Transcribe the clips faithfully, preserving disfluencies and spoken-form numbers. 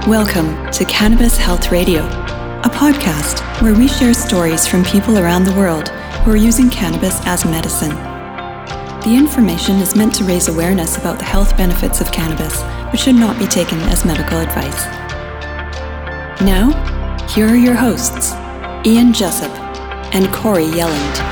Welcome to Cannabis Health Radio, a podcast where we share stories from people around the world who are using cannabis as medicine. The information is meant to raise awareness about the health benefits of cannabis, but should not be taken as medical advice. Now, here are your hosts, Ian Jessup and Corey Yelland.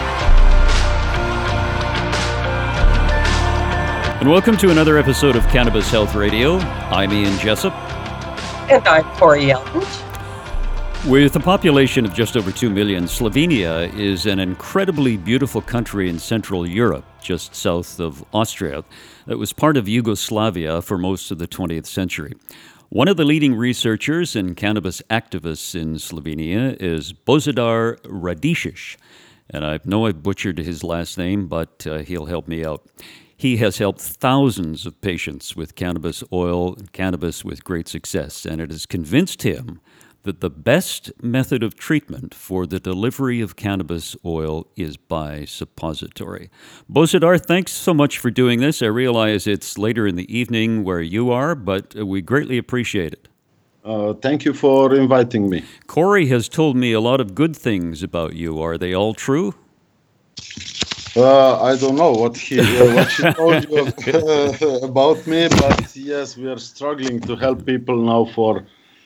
And welcome to another episode of Cannabis Health Radio. I'm Ian Jessup. And I'm Corey Yelland. With a population of just over two million, Slovenia is an incredibly beautiful country in Central Europe, just south of Austria, that was part of Yugoslavia for most of the twentieth century. One of the leading researchers and cannabis activists in Slovenia is Božidar Radišić, and I know I've butchered his last name, but uh, he'll help me out. He has helped thousands of patients with cannabis oil and cannabis with great success, and it has convinced him that the best method of treatment for the delivery of cannabis oil is by suppository. Božidar, thanks so much for doing this. I realize it's later in the evening where you are, but we greatly appreciate it. Uh, thank you for inviting me. Corey has told me a lot of good things about you. Are they all true? Uh, I don't know what he uh, what she told you uh, about me, but yes, we are struggling to help people now for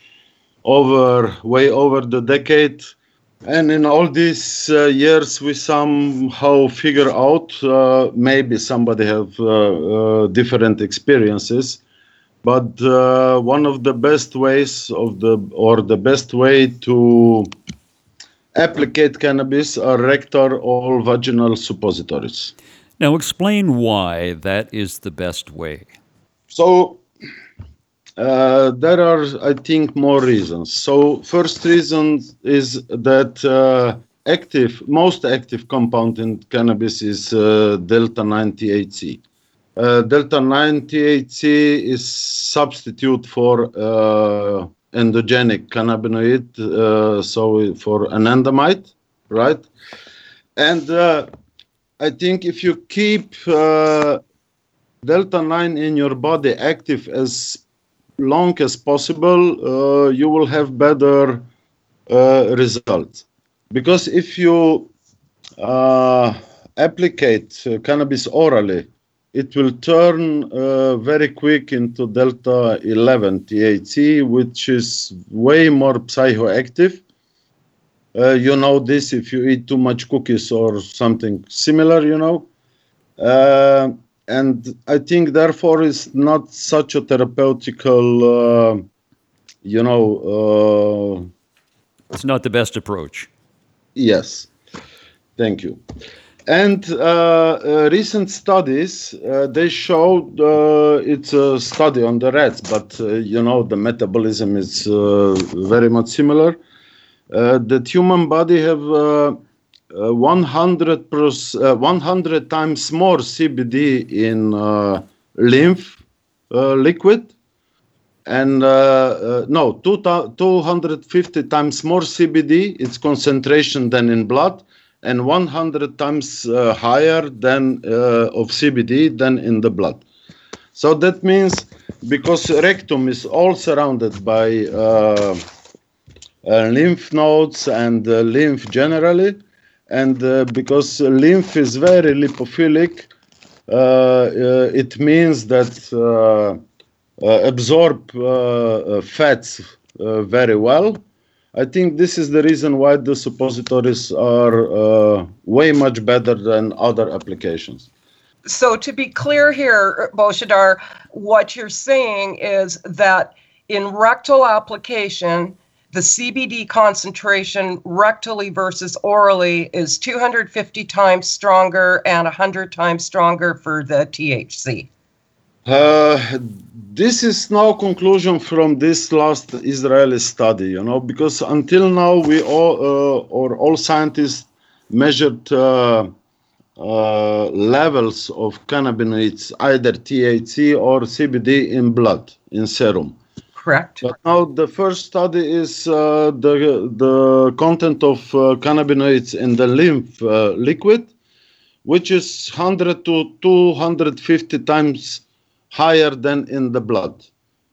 over way over the decade, and in all these uh, years we somehow figure out uh, maybe somebody have uh, uh, different experiences, but uh, one of the best ways of the or the best way to applicate cannabis are rectal or vaginal suppositories. Now explain why that is the best way. So uh, there are, I think, more reasons. So first reason is that uh, active, most active compound in cannabis is uh, delta nine T H C. Uh, delta nine T H C is substitute for uh, endogenic cannabinoid, uh, so for anandamide, right? And uh, I think if you keep uh, delta nine in your body active as long as possible, uh, you will have better uh, results. Because if you uh, applicate uh, cannabis orally, it will turn uh, very quick into delta eleven T H C, which is way more psychoactive. Uh, you know this if you eat too much cookies or something similar, you know. Uh, and I think, therefore, it's not such a therapeutical, uh, you know... Uh, it's not the best approach. Yes. Thank you. And uh, uh, recent studies, uh, they showed, uh, it's a study on the rats, but, uh, you know, the metabolism is uh, very much similar, uh, that human body have uh, uh, one hundred percent, uh, one hundred times more C B D in uh, lymph uh, liquid, and, uh, uh, no, two hundred fifty times more C B D, its concentration, than in blood, and one hundred times uh, higher than uh, of C B D than in the blood. So that means, because rectum is all surrounded by uh, uh, lymph nodes and uh, lymph generally, and uh, because lymph is very lipophilic, uh, uh, it means that uh, uh, absorb uh, uh, fats uh, very well. I think this is the reason why the suppositories are uh, way much better than other applications. So to be clear here, Božidar, what you're saying is that in rectal application, the C B D concentration rectally versus orally is two hundred fifty times stronger and one hundred times stronger for the T H C. Uh, this is no conclusion from this last Israeli study, you know, because until now we all, uh, or all scientists measured uh, uh, levels of cannabinoids, either T H C or C B D in blood, in serum. Correct. But now the first study is uh, the the content of uh, cannabinoids in the lymph uh, liquid, which is one hundred to two hundred fifty times higher than in the blood.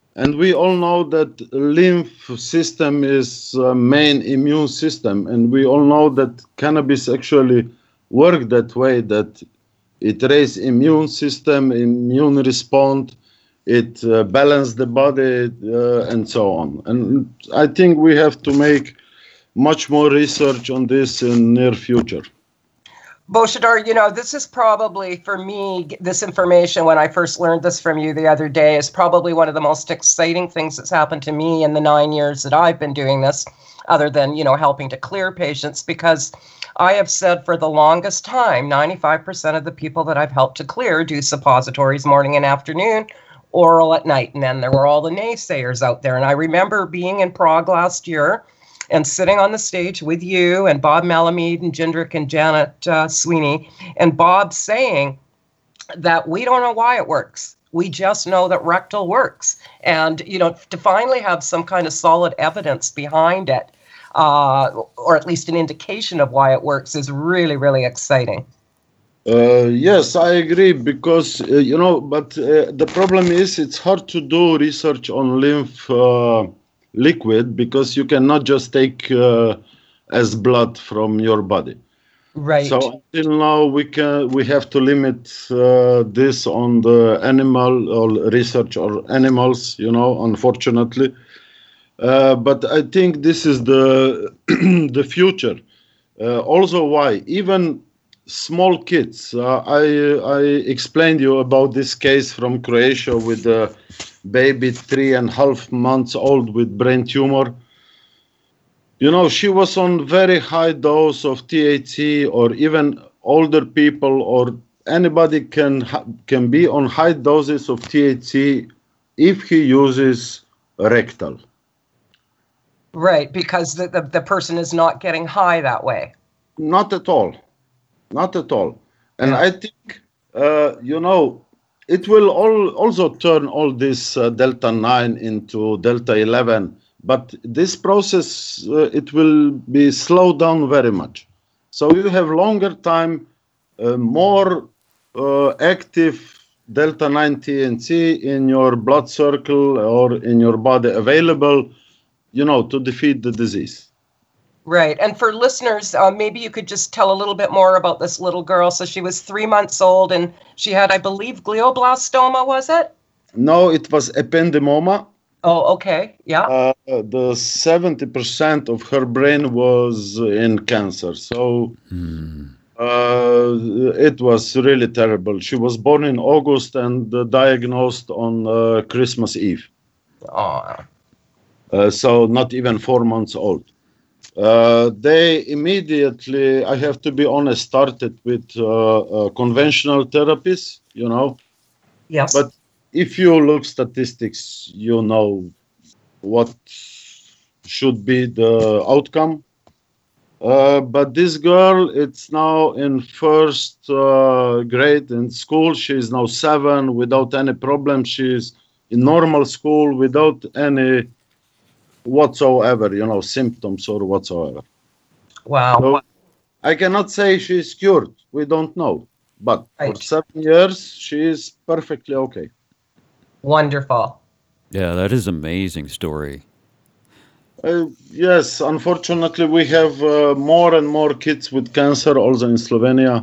And we all know that lymph system is uh, main immune system. And we all know that cannabis actually work that way, that it raises immune system, immune response, it uh, balance the body, uh, and so on. And I think we have to make much more research on this in near future. Bozhidar, you know, this is probably, for me, this information, when I first learned this from you the other day, is probably one of the most exciting things that's happened to me in the nine years that I've been doing this, other than, you know, helping to clear patients, because I have said for the longest time, ninety-five percent of the people that I've helped to clear do suppositories morning and afternoon, oral at night. And then there were all the naysayers out there. And I remember being in Prague last year and sitting on the stage with you and Bob Malamud and Jindrak and Janet uh, Sweeney, and Bob saying that we don't know why it works. We just know that rectal works. And, you know, to finally have some kind of solid evidence behind it, uh, or at least an indication of why it works, is really, really exciting. Uh, yes, I agree, because, uh, you know, but uh, the problem is it's hard to do research on lymph uh, liquid, because you cannot just take uh, as blood from your body. Right. So until now, we can we have to limit uh, this on the animal or research or animals, you know, unfortunately. Uh, but I think this is the the future. Uh, also, why even small kids. Uh, I I explained you about this case from Croatia with the baby three and a half months old with brain tumor. You know, she was on very high dose of T H C, or even older people or anybody can can be on high doses of T H C if he uses rectal. Right, because the, the, the person is not getting high that way. Not at all. Not at all. And Yeah. I think, uh, you know, it will all also turn all this uh, Delta nine into Delta eleven. But this process, uh, it will be slowed down very much. So you have longer time, uh, more uh, active Delta nine T H C in your blood circle or in your body available, you know, to defeat the disease. Right. And for listeners, uh, maybe you could just tell a little bit more about this little girl. So she was three months old and she had, I believe, glioblastoma, was it? No, it was ependymoma. Oh, okay. Yeah. Uh, the seventy percent of her brain was in cancer. So Mm. uh, it was really terrible. She was born in August and uh, diagnosed on uh, Christmas Eve. Oh. Uh, so not even four months old. Uh, they immediately, I have to be honest, started with uh, uh, conventional therapies, you know. Yes. But if you look statistics, you know what should be the outcome. Uh, but this girl, it's now in first uh, grade in school. She is now seven without any problem. She's in normal school without any whatsoever, you know, symptoms or whatsoever. Wow. So I cannot say she's cured. We don't know. But Right. for seven years, she is perfectly okay. Wonderful. Yeah, that is an amazing story. Uh, yes, unfortunately, we have uh, more and more kids with cancer also in Slovenia.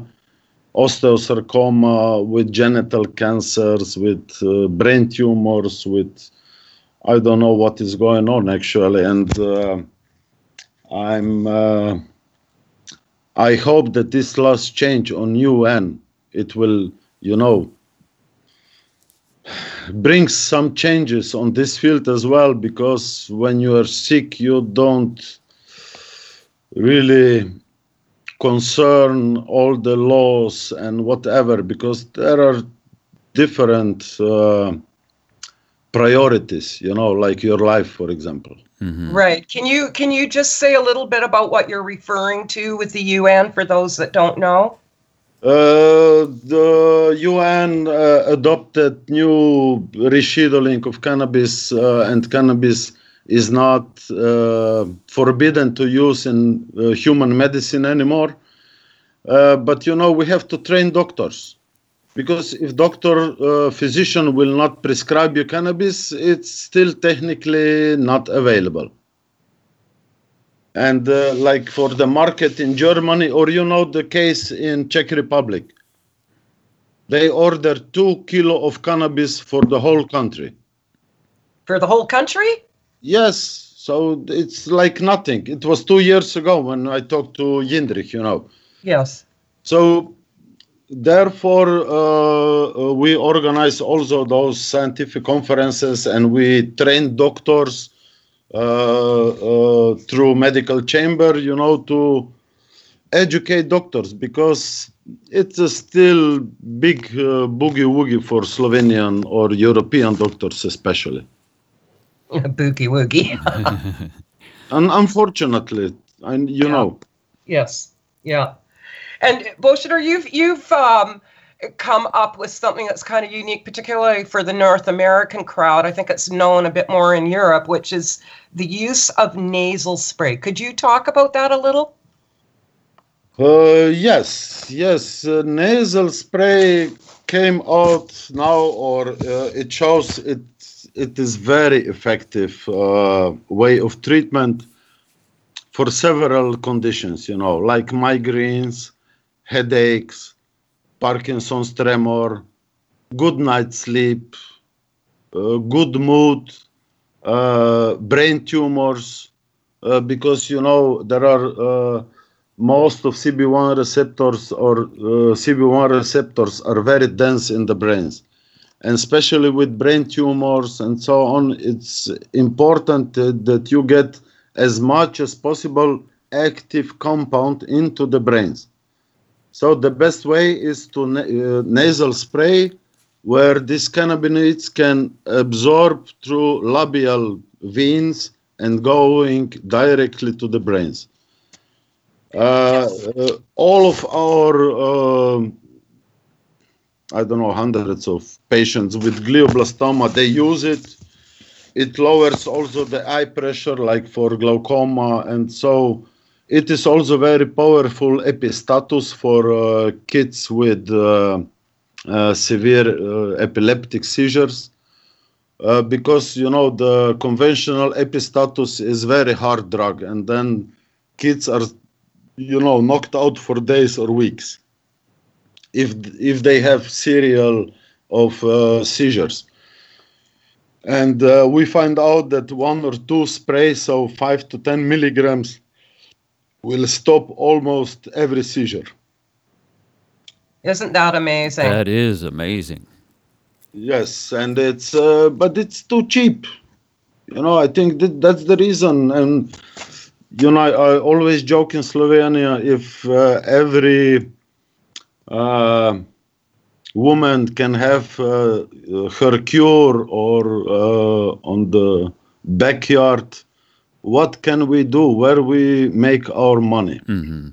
Osteosarcoma, with genital cancers, with uh, brain tumors, with I don't know what is going on actually. And uh, I'm uh, I hope that this last change on U N, it will, you know, brings some changes on this field as well, because when you are sick, you don't really concern all the laws and whatever, because there are different uh, priorities, you know, like your life, for example. Mhm. Right. Can you can you just say a little bit about what you're referring to with the U N for those that don't know? Uh, the U N uh, adopted new rescheduling of cannabis, uh, and cannabis is not uh, forbidden to use in uh, human medicine anymore. Uh, but, you know, we have to train doctors. Because if doctor, uh, physician will not prescribe you cannabis, it's still technically not available. And uh, like for the market in Germany, or you know the case in Czech Republic, they order two kilo of cannabis for the whole country. For the whole country? Yes. So it's like nothing. It was two years ago when I talked to Jindrich, you know. Yes. So therefore, uh, we organize also those scientific conferences, and we train doctors uh, uh, through medical chamber, you know, to educate doctors, because it's a still big uh, boogie-woogie for Slovenian or European doctors especially. Boogie woogie. And unfortunately, and you Yeah. know. Yes. Yeah. And Boshidar, you've you've um, come up with something that's kind of unique, particularly for the North American crowd. I think it's known a bit more in Europe, which is the use of nasal spray. Could you talk about that a little? Uh, yes, yes. Uh, nasal spray came out now, or uh, it shows it. It is very effective uh, way of treatment for several conditions, you know, like migraines, headaches, Parkinson's tremor, good night's sleep, uh, good mood, uh, brain tumors, uh, because, you know, there are uh, most of C B one receptors or uh, C B one receptors are very dense in the brains. And especially with brain tumors and so on, it's important uh, that you get as much as possible active compound into the brains. So the best way is to na- uh, nasal spray, where these cannabinoids can absorb through labial veins and going directly to the brains. Uh, uh, all of our um I don't know, hundreds of patients with glioblastoma, they use it. It lowers also the eye pressure, like for glaucoma. And so it is also very powerful epistatus for uh, kids with uh, uh, severe uh, epileptic seizures. Uh, because, you know, the conventional epistatus is very hard drug. And then kids are, you know, knocked out for days or weeks if if they have serial of uh, seizures. And uh, we find out that one or two sprays, so five to ten milligrams, will stop almost every seizure. Isn't that amazing? That is amazing. Yes, and it's uh, but it's too cheap. You know, I think that that's the reason. And you know, I, I always joke in Slovenia, if uh, every uh, woman can have uh, her cure or uh, on the backyard, what can we do? Where we make our money? Mm-hmm.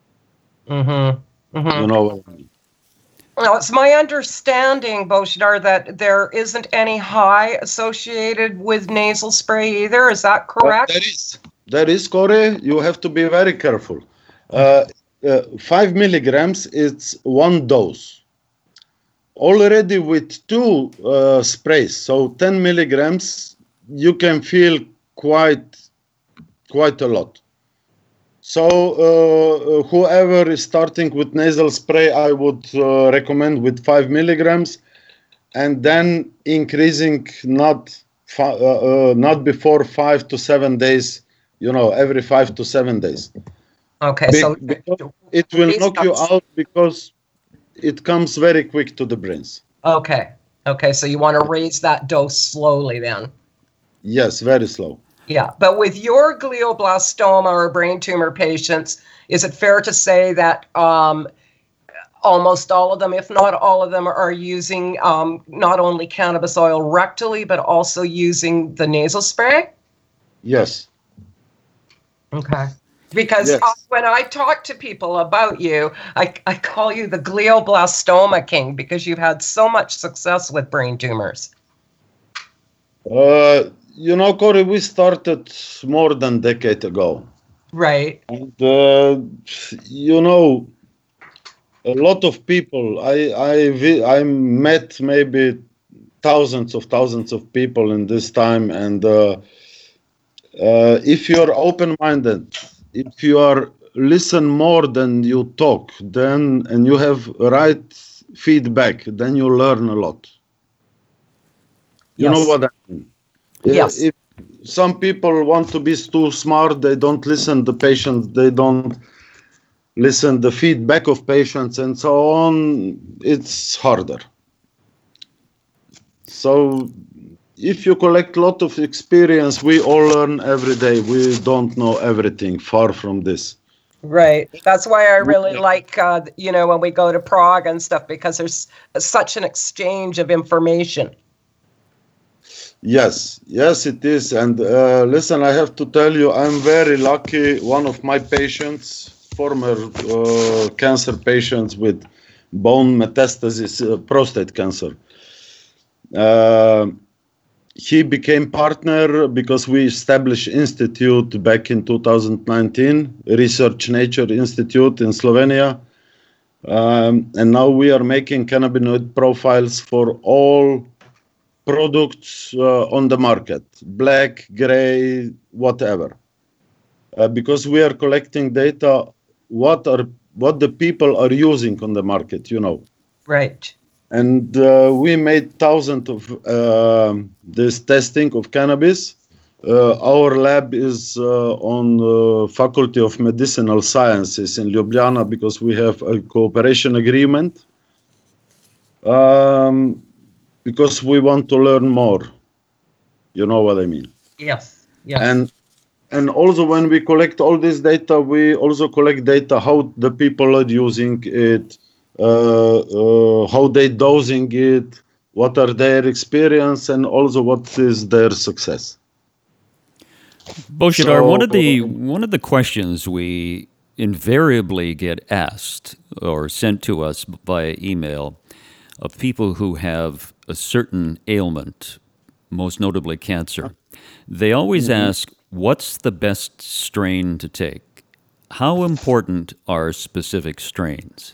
Mm-hmm. Mm-hmm. You know what I mean? Now, it's my understanding, Boshidar, that there isn't any high associated with nasal spray either. Is that correct? That is, that is, Corey. You have to be very careful. Uh, uh, five milligrams, it's one dose. Already with two uh, sprays, so ten milligrams, you can feel quite, quite a lot. So uh, whoever is starting with nasal spray, I would uh, recommend with five milligrams, and then increasing not fi- uh, uh, not before five to seven days. You know, every five to seven days. Okay, Be- so because it will knock you out because it comes very quick to the brains. Okay, okay, so you want to raise that dose slowly then. Yes, very slow. Yeah, but with your glioblastoma or brain tumor patients, is it fair to say that um, almost all of them, if not all of them, are using um, not only cannabis oil rectally, but also using the nasal spray? Yes. Okay. Because Yes. uh, when I talk to people about you, I, I call you the glioblastoma king because you've had so much success with brain tumors. Uh, you know, Corey, we started more than a decade ago. Right. And, uh, you know, a lot of people. I I vi- I met maybe thousands of thousands of people in this time, and uh, uh, if you're open-minded, if you are listen more than you talk, then and you have right feedback, then you learn a lot. You Yes. know what I mean? Yes. If some people want to be too smart, they don't listen to patients, they don't listen the feedback of patients and so on, it's harder. So if you collect a lot of experience, we all learn every day. We don't know everything, far from this. Right. That's why I really like, uh, you know, when we go to Prague and stuff, because there's such an exchange of information. Yes, yes, it is. And uh, listen, I have to tell you, I'm very lucky. One of my patients, former uh, cancer patients with bone metastasis, uh, prostate cancer, uh, he became partner because we established institute back in two thousand nineteen, Research Nature Institute in Slovenia. Um, and now we are making cannabinoid profiles for all products uh, on the market, black, gray, whatever. Uh, because we are collecting data, what are what the people are using on the market, you know. Right. And uh, we made thousands of uh, this testing of cannabis. Uh, our lab is uh, on the Faculty of Medicinal Sciences in Ljubljana because we have a cooperation agreement. Um, because we want to learn more. You know what I mean? Yes. Yes. And and also when we collect all this data, we also collect data how the people are using it, uh, uh, how they dosing it, what are their experience, and also what is their success. Božidar, So- one of the one of the questions we invariably get asked or sent to us via email of people who have a certain ailment, most notably cancer, they always ask, what's the best strain to take? How important are specific strains?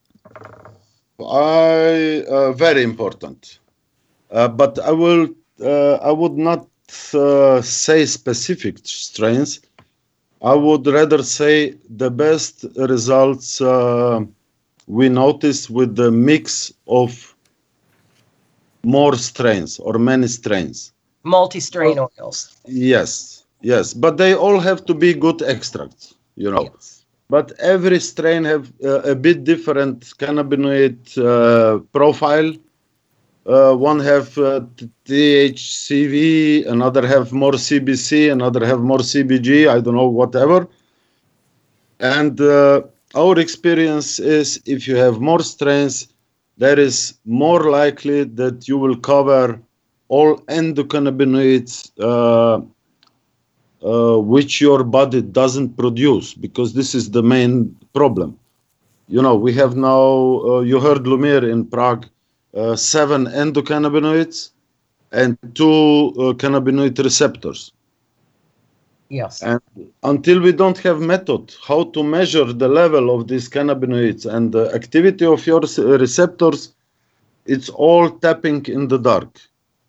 I uh, very important, uh, but I will uh, I would not uh, say specific strains. I would rather say the best results uh, we notice with the mix of more strains or many strains. Multi-strain oils. Yes, yes, but they all have to be good extracts, you know. Yes. But every strain have uh, a bit different cannabinoid uh, profile. Uh, one have uh, T H C V, another have more C B C, another have more C B G, I don't know, whatever. And uh, our experience is if you have more strains, there is more likely that you will cover all endocannabinoids uh, uh, which your body doesn't produce, because this is the main problem. You know, we have now, uh, you heard Lumir in Prague, uh, seven endocannabinoids and two uh, cannabinoid receptors. Yes. And until we don't have method how to measure the level of these cannabinoids and the activity of your s- receptors, it's all tapping in the dark.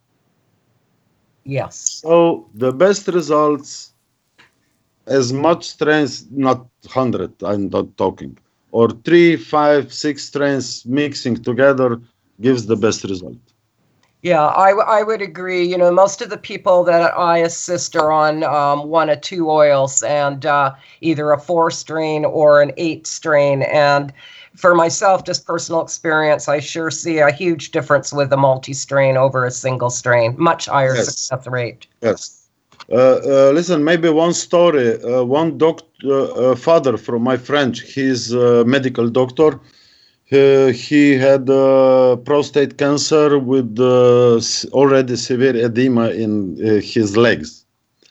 Yes. So the best results, as much strains, not one hundred, I'm not talking, or three, five, six strains mixing together gives the best result. Yeah, I, w- I would agree. You know, most of the people that I assist are on um, one or two oils and uh, either a four strain or an eight strain. And for myself, just personal experience, I sure see a huge difference with a multi-strain over a single strain, much higher Yes. success rate. Yes. Uh, uh, listen, maybe one story. Uh, one doc- uh, uh, father from my friend, he's a medical doctor. Uh, he had uh, prostate cancer with uh, s- already severe edema in uh, his legs.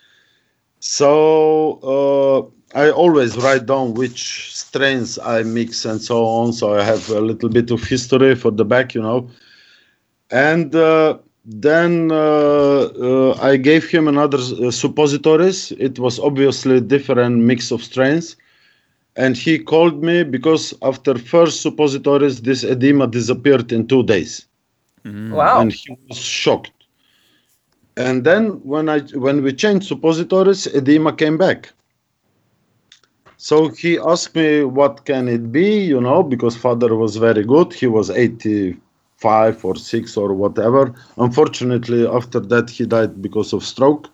So uh, I always write down which strains I mix and so on. So I have a little bit of history for the back, you know. And uh, then uh, uh, I gave him another uh, suppositories. It was obviously different mix of strains. And he called me because after first suppositories, this edema disappeared in two days. Mm. Wow. And he was shocked. And then when I when we changed suppositories, edema came back. So he asked me, what can it be, you know, because father was very good. He was eighty-five or six or whatever. Unfortunately, after that, he died because of stroke.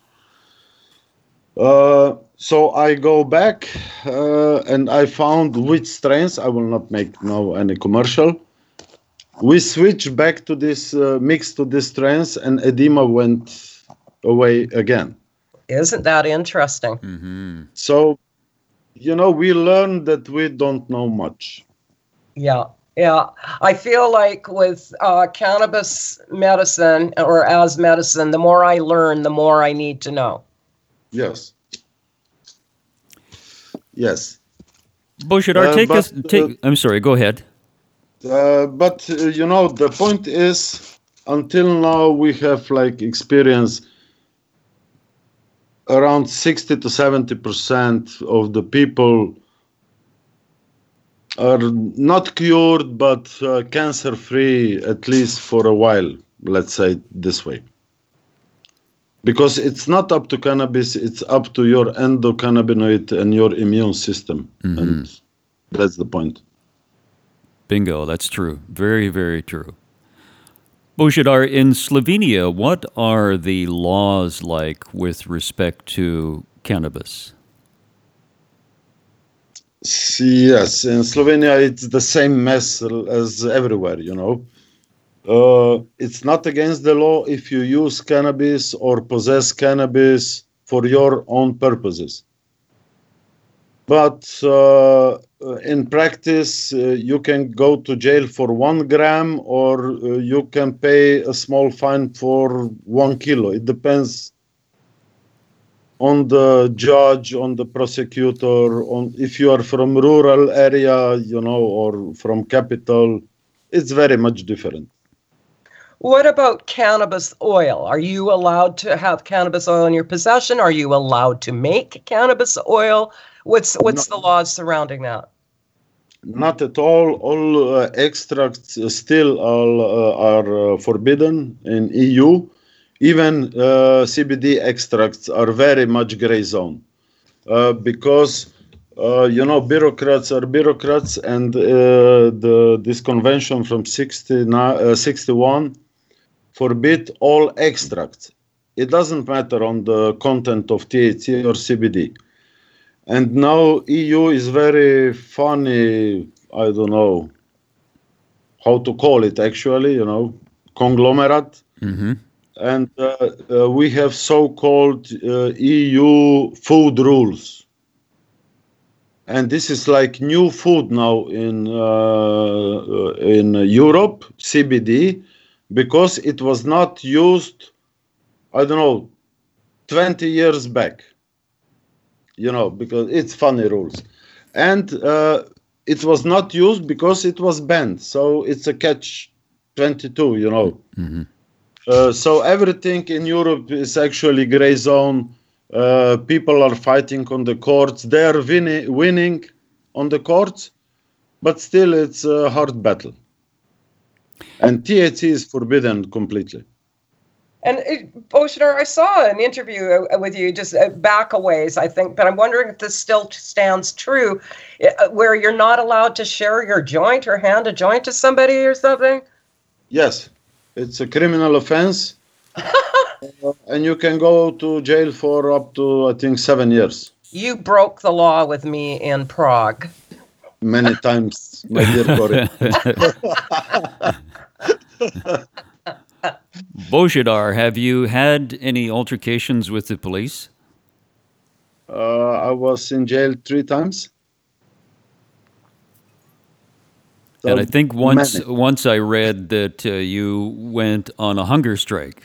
Uh, so I go back uh, and I found which strains. I will not make now any commercial. We switched back to this uh, mix to these strains, and edema went away again. Isn't that interesting? Mm-hmm. So, you know, we learn that we don't know much. Yeah, yeah. I feel like with uh, cannabis medicine or as medicine, the more I learn, the more I need to know. Yes. Yes. Bojidar, Uh, take but, us. Take. uh, I'm sorry. Go ahead. Uh, but, uh, you know, the point is, until now, we have like experience around sixty to seventy percent of the people are not cured, but uh, cancer-free, at least for a while, let's say this way. Because it's not up to cannabis, it's up to your endocannabinoid and your immune system. Mm-hmm. And that's the point. Bingo, that's true. Very, very true. Bojidar, in Slovenia, what are the laws like with respect to cannabis? Yes, in Slovenia, it's the same mess as everywhere, you know. Uh, it's not against the law if you use cannabis or possess cannabis for your own purposes. But uh, in practice, uh, you can go to jail for one gram or uh, you can pay a small fine for one kilo. It depends on the judge, on the prosecutor, on if you are from rural area, you know, or from capital. It's very much different. What about cannabis oil? Are you allowed to have cannabis oil in your possession? Are you allowed to make cannabis oil? What's what's no, the laws surrounding that? Not at all. All uh, extracts still all, uh, are uh, forbidden in E U. Even uh, C B D extracts are very much gray zone uh, because uh, you know bureaucrats are bureaucrats, and uh, the this convention from sixty-one forbid all extracts. It doesn't matter on the content of T H C or C B D. And now E U is very funny, I don't know how to call it actually, you know, conglomerate. Mm-hmm. And uh, uh, we have so-called uh, E U food rules. And this is like new food now in, uh, in Europe, C B D, because it was not used, I don't know, twenty years back. You know, because it's funny rules. And uh, it was not used because it was banned. So it's a catch twenty-two, you know. Mm-hmm. Uh, so everything in Europe is actually gray zone. Uh, people are fighting on the courts. They are winning, winning on the courts, but still it's a hard battle. And T H C is forbidden completely. And Bojidar, I saw an interview with you just back a ways, I think, but I'm wondering if this still stands true, where you're not allowed to share your joint or hand a joint to somebody or something? Yes, it's a criminal offense, uh, and you can go to jail for up to, I think, seven years. You broke the law with me in Prague. Many times, my dear Cory. Bojidar, have you had any altercations with the police? Uh, I was in jail three times. So and I think once many. once I read that uh, you went on a hunger strike.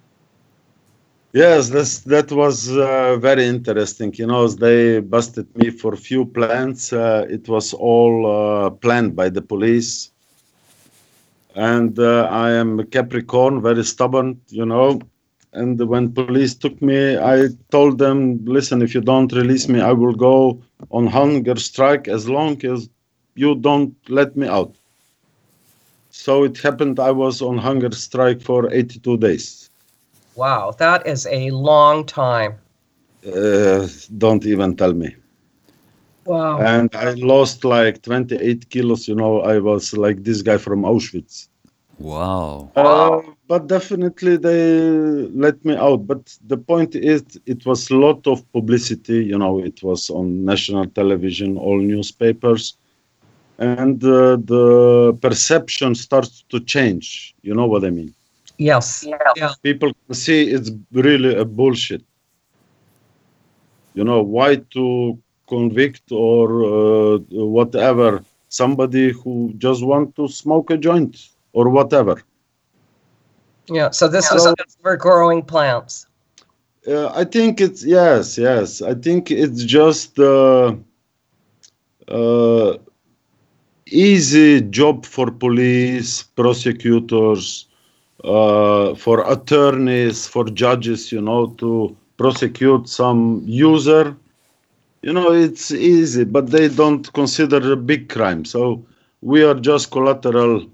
Yes, this, that was uh, very interesting. You know, they busted me for a few plants. Uh, it was all uh, planned by the police. And uh, I am a Capricorn, very stubborn, you know. and when police took me, I told them, listen, if you don't release me, I will go on hunger strike as long as you don't let me out. So it happened I was on hunger strike for eighty-two days. Wow, that is a long time. Uh, don't even tell me. Wow. And I lost like twenty-eight kilos. You know, I was like this guy from Auschwitz. Wow. Uh, but definitely they let me out. But the point is, it was a lot of publicity. You know, it was on national television, all newspapers. And uh, the perception starts to change. You know what I mean? Yes. Yeah. People can see it's really a bullshit. You know, why to convict or uh, whatever somebody who just want to smoke a joint or whatever. Yeah. So this was for growing plants. Uh, I think it's, yes, yes. I think it's just uh, uh, easy job for police, prosecutors, uh, for attorneys, for judges, you know, to prosecute some user. You know, it's easy, but they don't consider a big crime. So we are just collateral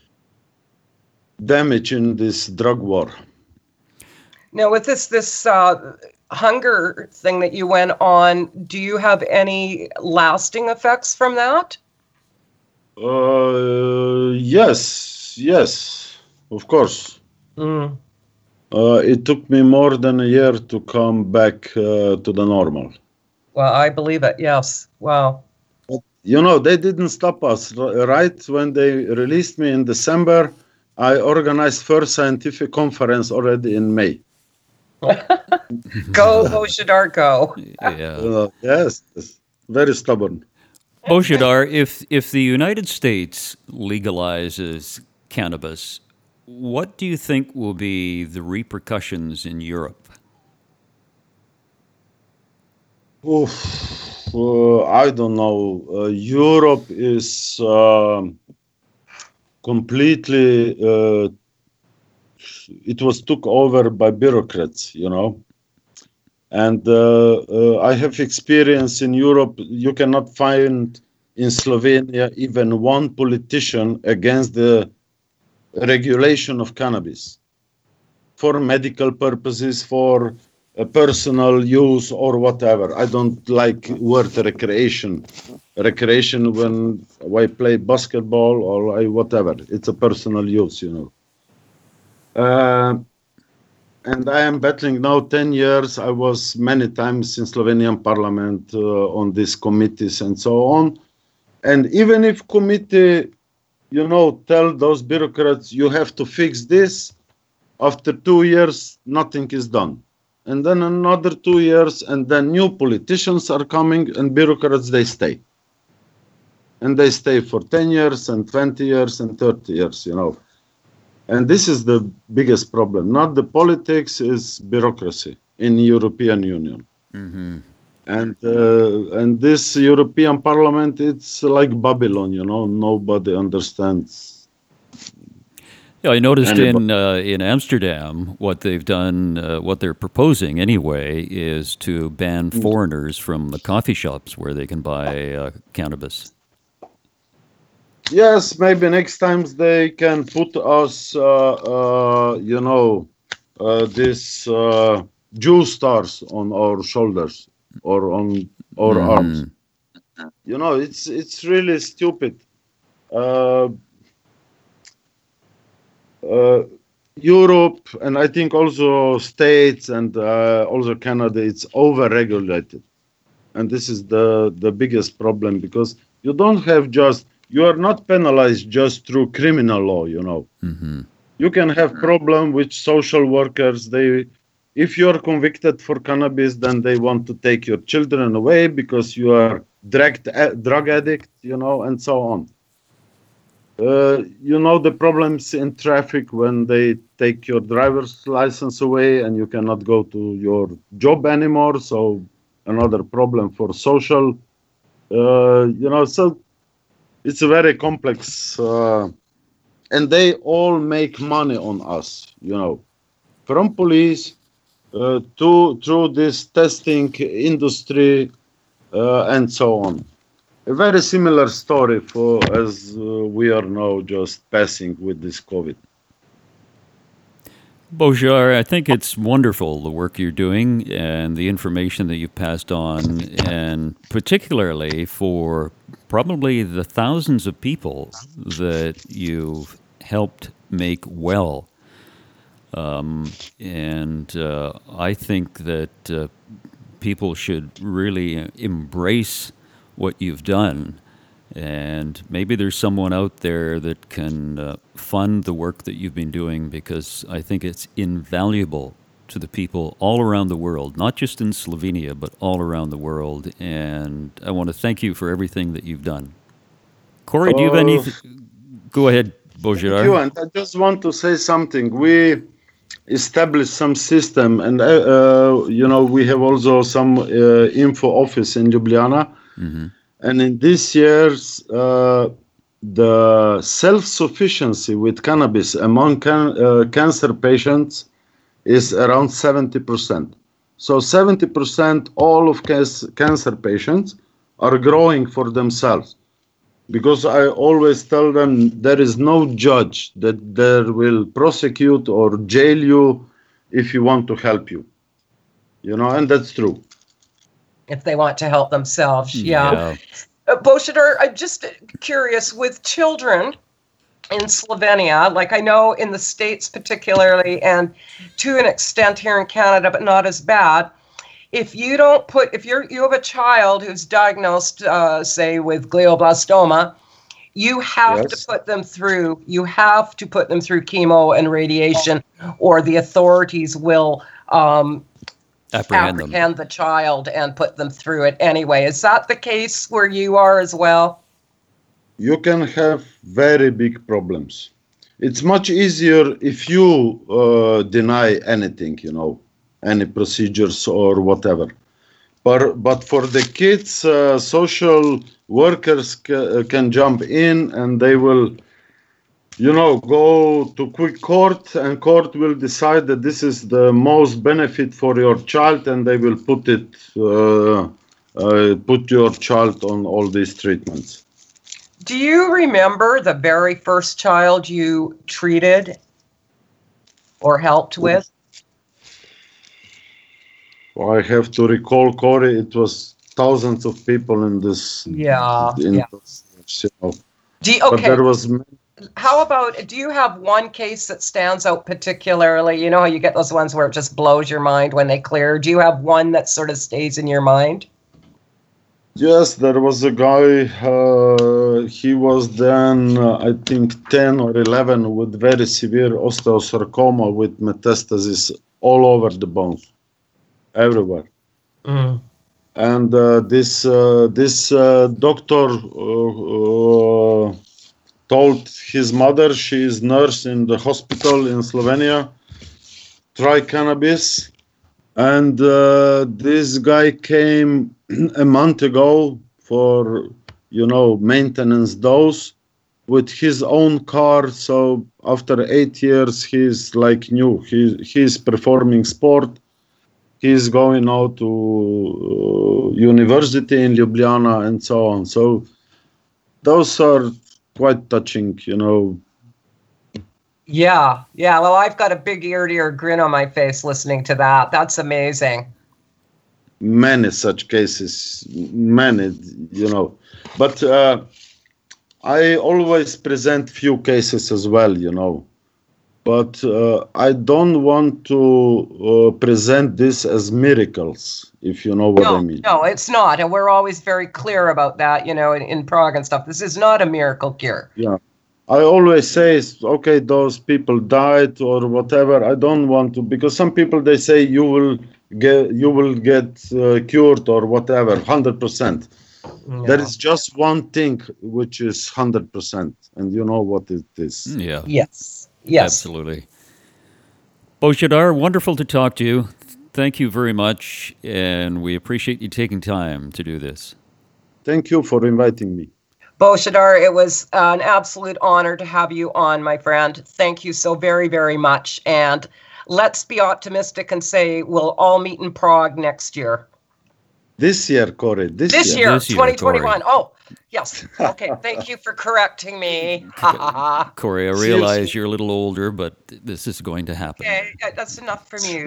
damage in this drug war. Now, with this this uh, hunger thing that you went on, do you have any lasting effects from that? Uh, yes, yes, of course. Mm. Uh, it took me more than a year to come back uh, to the normal. Well, I believe it. Yes. Wow. But, you know, they didn't stop us. Right when they released me in December, I organized first scientific conference already in May. Go, Bojidar, go. Yeah. Uh, yes, very stubborn. Bojidar, if if the United States legalizes cannabis, what do you think will be the repercussions in Europe? Oof, uh, I don't know. Uh, Europe is uh, completely, uh, it was took over by bureaucrats, you know. And uh, uh, I have experience in Europe. You cannot find in Slovenia even one politician against the regulation of cannabis for medical purposes, for uh, personal use or whatever. I don't like word recreation. Recreation when I play basketball or I, whatever. It's a personal use, you know. Uh, and I am battling now ten years. I was many times in Slovenian parliament uh, on these committees and so on. And even if committee, you know, tell those bureaucrats, you have to fix this, after two years, nothing is done. And then another two years, and then new politicians are coming, and bureaucrats, they stay. And they stay for ten years, and twenty years, and thirty years, you know. And this is the biggest problem. Not the politics, is bureaucracy in the European Union. Mm-hmm. And uh, and this European Parliament, it's like Babylon, you know. Nobody understands. Yeah, I noticed Anybody. in uh, in Amsterdam what they've done, uh, what they're proposing anyway, is to ban foreigners from the coffee shops where they can buy uh, cannabis. Yes, maybe next time they can put us, uh, uh, you know, uh, these uh, Jew stars on our shoulders or on our Mm. arms. You know, it's it's really stupid. Uh, uh, Europe and I think also States and uh, also Canada, it's over-regulated. And this is the, the biggest problem because you don't have just, you are not penalized just through criminal law, you know. Mm-hmm. You can have problem with social workers. They, if you are convicted for cannabis, then they want to take your children away because you are drug, drug addict, you know, and so on. Uh, you know the problems in traffic when they take your driver's license away and you cannot go to your job anymore. So another problem for social, uh, you know, so it's a very complex, uh, and they all make money on us, you know. from police uh, to through this testing industry uh, and so on. A very similar story for as uh, we are now just passing with this COVID. Bojar, I think it's wonderful the work you're doing and the information that you've passed on, and particularly for probably the thousands of people that you've helped make well. Um, and uh, I think that uh, people should really embrace what you've done. And maybe there's someone out there that can uh, fund the work that you've been doing, because I think it's invaluable to the people all around the world, not just in Slovenia, but all around the world. And I want to thank you for everything that you've done. Corey, do you have any? Uh, Go ahead, Bojar. Thank you, and I just want to say something. We established some system, and uh, uh, you know, we have also some uh, info office in Ljubljana. Mm-hmm. And in this year's, uh, the self-sufficiency with cannabis among can, uh, cancer patients is around seventy percent. So seventy percent all of cas- cancer patients are growing for themselves. Because I always tell them there is no judge that there will prosecute or jail you if you want to help you. You know, and that's true. If they want to help themselves. Yeah. Yeah. Uh, Bojar, I'm just curious, with children in Slovenia, like I know in the States particularly, and to an extent here in Canada, but not as bad, if you don't put, if you're, you have a child who's diagnosed, uh, say, with glioblastoma, you have yes. to put them through, you have to put them through chemo and radiation, or the authorities will um, apprehend, apprehend the child and put them through it anyway. Is that the case where you are as well? You can have very big problems. It's much easier if you uh, deny anything, you know, any procedures or whatever. But, but for the kids, uh, social workers ca- can jump in and they will, you know, go to quick court, and court will decide that this is the most benefit for your child, and they will put it, uh, uh, put your child on all these treatments. Do you remember the very first child you treated or helped with? I have to recall, Corey, it was thousands of people in this. Yeah. In yeah. This, you know. Do you, okay. But there was. How about, do you have one case that stands out particularly? You know how you get those ones where it just blows your mind when they clear? Do you have one that sort of stays in your mind? Yes, there was a guy, uh, he was then, uh, I think, ten or eleven with very severe osteosarcoma with metastasis all over the bones, everywhere. Mm. And uh, this, uh, this uh, doctor uh, uh, told his mother, she is nurse in the hospital in Slovenia, try cannabis. And uh, this guy came a month ago for, you know, maintenance dose with his own car. So after eight years, he's like new. He he's performing sport. He's going out to uh, university in Ljubljana and so on. So those are quite touching, you know. Yeah, yeah. Well, I've got a big ear-to-ear grin on my face listening to that. That's amazing. Many such cases, many, you know. But uh, I always present few cases as well, you know. But uh, I don't want to uh, present this as miracles, if you know what no, I mean. No, it's not. And we're always very clear about that, you know, in, in Prague and stuff. This is not a miracle cure. Yeah. I always say, okay, those people died or whatever. I don't want to, because some people, they say you will get you will get uh, cured or whatever, one hundred percent. Yeah. There is just one thing which is one hundred percent, and you know what it is. Yeah. Yes. Yes. Absolutely. Bojar, wonderful to talk to you. Thank you very much, and we appreciate you taking time to do this. Thank you for inviting me. Bojar, it was an absolute honor to have you on, my friend. Thank you so very, very much. And let's be optimistic and say we'll all meet in Prague next year. This year, Corey. This, This year. year, This year, twenty twenty-one. Corey. Oh, yes. Okay, thank you for correcting me. Corey, I realize you're a little older, but this is going to happen. Okay, that's enough from you.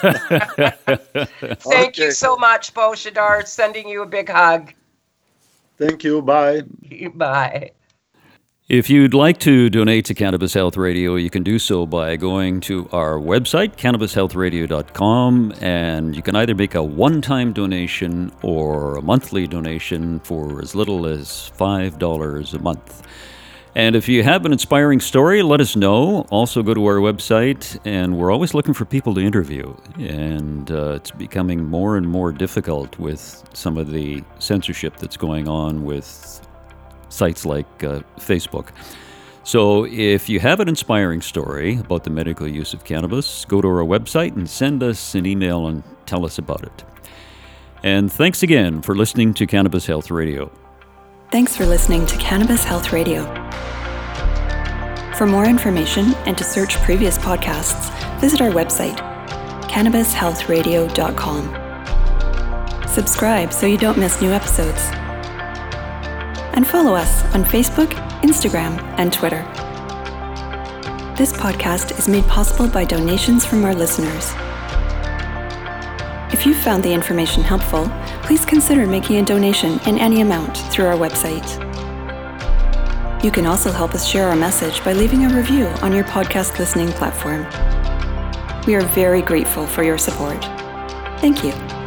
Thank Okay. you so much, Bo Shadar. Sending you a big hug. Thank you. Bye. Bye. If you'd like to donate to Cannabis Health Radio, you can do so by going to our website, cannabis health radio dot com, and you can either make a one-time donation or a monthly donation for as little as five dollars a month. And if you have an inspiring story, let us know. Also go to our website, and we're always looking for people to interview. And uh, it's becoming more and more difficult with some of the censorship that's going on with sites like uh, Facebook. So if you have an inspiring story about the medical use of cannabis, go to our website and send us an email and tell us about it. And thanks again for listening to Cannabis Health Radio. Thanks for listening to Cannabis Health Radio. For more information and to search previous podcasts, visit our website, cannabis health radio dot com. Subscribe so you don't miss new episodes. And follow us on Facebook, Instagram, and Twitter. This podcast is made possible by donations from our listeners. If you found the information helpful, please consider making a donation in any amount through our website. You can also help us share our message by leaving a review on your podcast listening platform. We are very grateful for your support. Thank you.